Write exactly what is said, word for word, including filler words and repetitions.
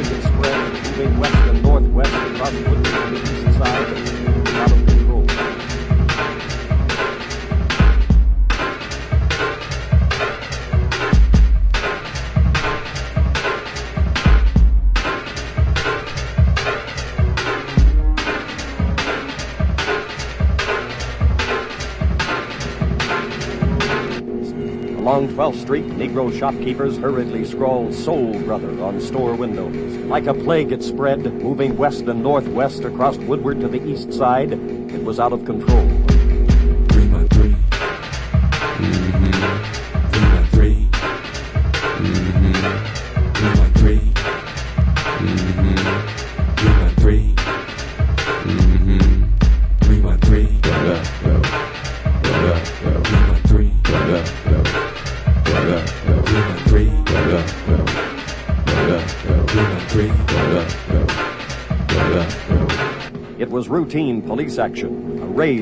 plague had spread, moving west and northwest across Woodward to the east side. It was out of control. Along twelfth Street, Negro shopkeepers hurriedly scrawled "Soul Brother" on store windows. Like a plague it spread, moving west and northwest across Woodward to the east side. It was out of control. Three by three. Mm-hmm. Three by three. Mm-hmm. Three by three. Mm-hmm. Three by three. Mm-hmm. Three by three. What up, yo? What up, yo? Three by three. What up, yo? What up, yo? Three by three. What up, yo? What up, yo? Three by three. What up, yo? What up, yo? It was routine police action, a raid